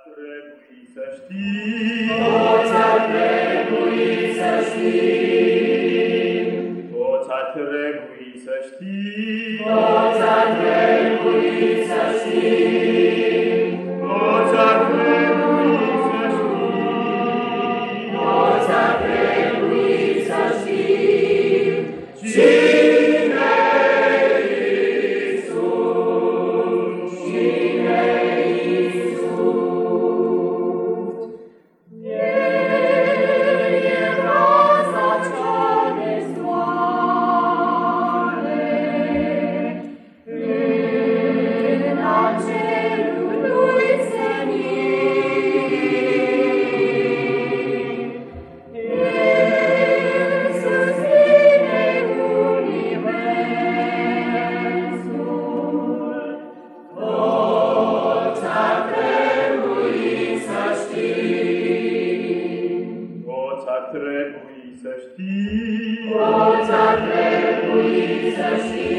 trebui să știi, toți ar trebui să știm, toți ar trebui să știi, toți ar trebui să știm, toți ar trebui să știi, toți ar trebui să știm, cine Iisus, cine Iisus. El e raza cea de soare, în acelul lui senin. El susține universul, toți ar trebui să știm, toți ar trebui să știi, toți ar trebui să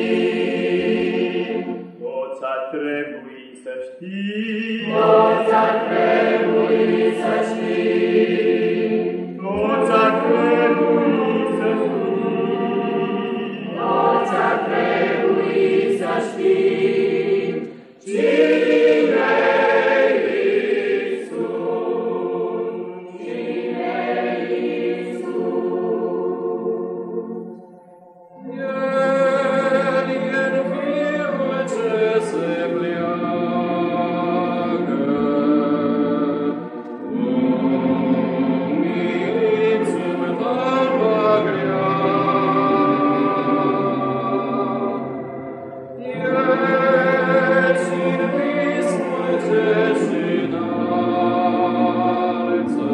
știm, toți ar trebui să știi, toți ar trebui să știm, toți ar trebui să știi, toți ar trebui să știm, cine Iisus, cine Iisus. El e Fiul ce se pleacă, umilit sub talpa grea. El și-n vis mulțește înalță,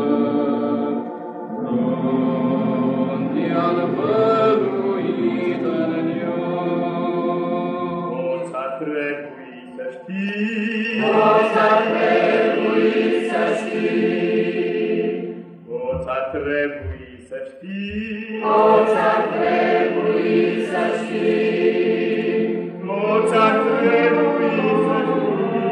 fruntea-l văluită în ea. toți ar trebui să știi, Toți ar trebui să știm, toți ar trebui să știi, toți ar trebui să știm, toți ar trebui să știi,